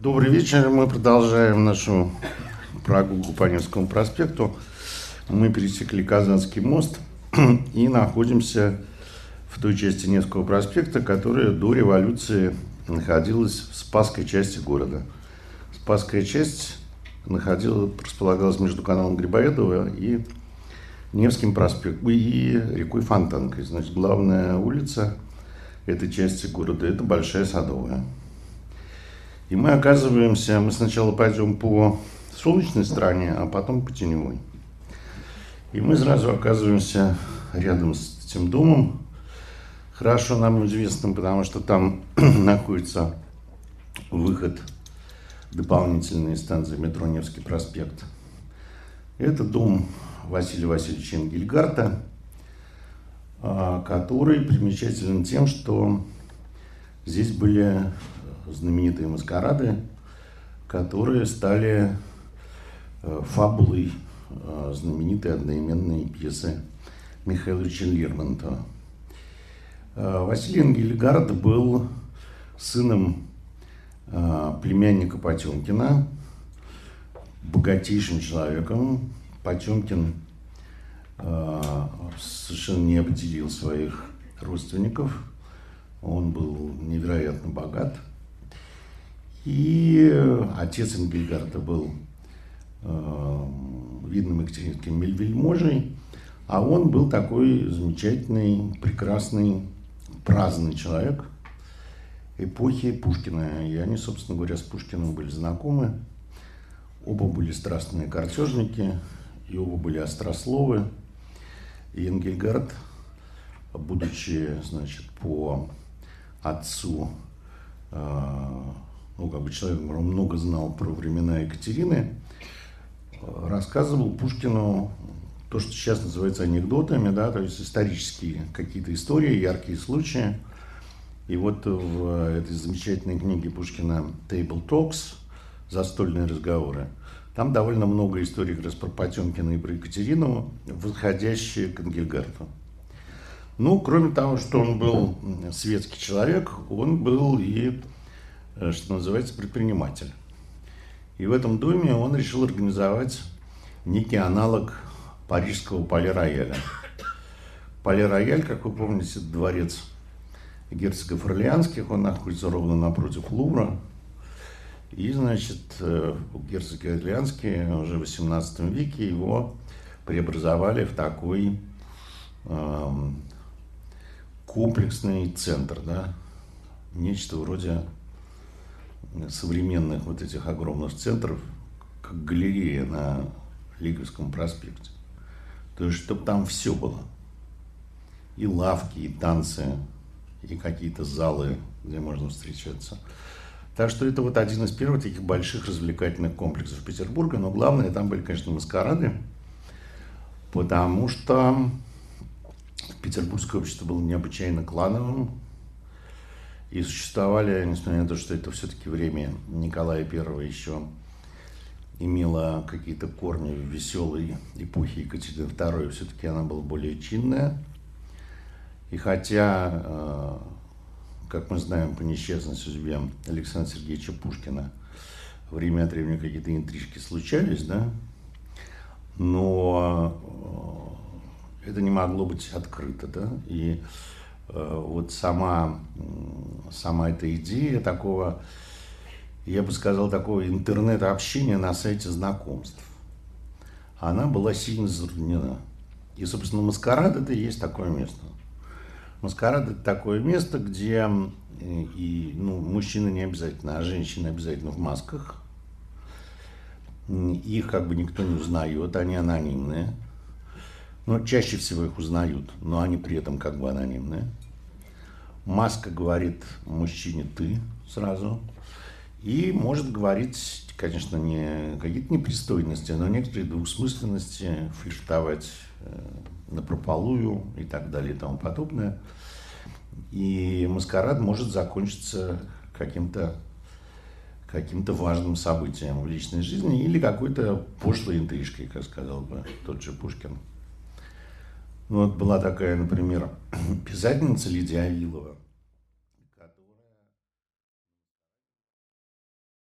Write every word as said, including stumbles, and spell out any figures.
Добрый вечер. Мы продолжаем нашу прогулку по Невскому проспекту. Мы пересекли Казанский мост и находимся в той части Невского проспекта, которая до революции находилась в Спасской части города. Спасская часть находилась, располагалась между каналом Грибоедова и Невским проспектом и рекой Фонтанкой. Значит, главная улица этой части города – это Большая Садовая. И мы оказываемся, мы сначала пойдем по солнечной стороне, а потом по теневой. И мы сразу оказываемся рядом с этим домом, хорошо нам известным, потому что там находится выход дополнительной станции метро Невский проспект. Это дом Василия Васильевича Энгельгарта, который примечателен тем, что здесь были знаменитые маскарады, которые стали фабулой знаменитой одноименной пьесы Михаила Ильича Лермонтова. Василий Энгельгарт был сыном племянника Потемкина, богатейшим человеком. Потемкин совершенно не обделил своих родственников. Он был невероятно богат. И отец Энгельгарта был э, видным екатерининским вельможей, а он был такой замечательный, прекрасный, праздный человек эпохи Пушкина. И они, собственно говоря, с Пушкиным были знакомы. Оба были страстные картежники, и оба были острословы. И Энгельгарт, будучи, значит, по отцу, э, ну, как бы человек, который много знал про времена Екатерины, рассказывал Пушкину то, что сейчас называется анекдотами, да, то есть исторические какие-то истории, яркие случаи. И вот в этой замечательной книге Пушкина «Table Talks», «Застольные разговоры», там довольно много историй как раз про Потемкина и про Екатерину, восходящие к Энгельгарту. Ну, кроме того, что он был светский человек, он был и, что называется, предприниматель. И в этом доме он решил организовать некий аналог парижского Пале-Рояля. Пале-Рояль, как вы помните, это дворец герцогов Орлеанских, он находится ровно напротив Лувра. И, значит, герцоги Орлеанские уже в восемнадцатом веке его преобразовали в такой э, комплексный центр, да, нечто вроде современных вот этих огромных центров, как галерея на Лиговском проспекте. То есть, чтобы там все было. И лавки, и танцы, и какие-то залы, где можно встречаться. Так что это вот один из первых таких больших развлекательных комплексов Петербурга. Но главное, там были, конечно, маскарады, потому что петербургское общество было необычайно клановым. И существовали, несмотря на то, что это все-таки время Николая Первого еще имело какие-то корни в веселой эпохе Екатерины Второй, все-таки она была более чинная. И хотя, как мы знаем по несчастной судьбе Александра Сергеевича Пушкина, время от времени какие-то интрижки случались, да, но это не могло быть открыто, да, и вот сама, сама эта идея такого, я бы сказал, такого интернет-общения на сайте знакомств, она была сильно затруднена. И, собственно, маскарад – это и есть такое место. Маскарад – это такое место, где и, ну, мужчины не обязательно, а женщины обязательно в масках. Их как бы никто не узнает, они анонимные. Но чаще всего их узнают, но они при этом как бы анонимные. Маска говорит мужчине «ты» сразу. И может говорить, конечно, не какие-то непристойности, но некоторые двусмысленности, флиртовать напропалую и так далее и тому подобное. И маскарад может закончиться каким-то каким-то важным событием в личной жизни или какой-то пошлой интрижкой, как сказал бы тот же Пушкин. Вот была такая, например, писательница Лидия Авилова.